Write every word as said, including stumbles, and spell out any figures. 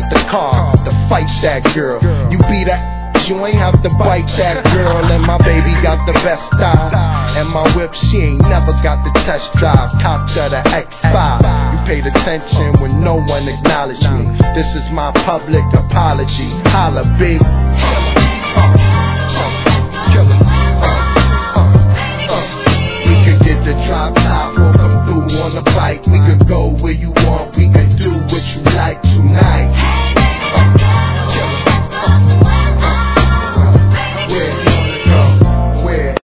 the car to fight that girl. You be that, you ain't have to bite that girl. And my baby got the best style, and my whip, she ain't never got the test drive. Copped her the X five. You paid attention when no one acknowledged me. This is my public apology. Holla, B.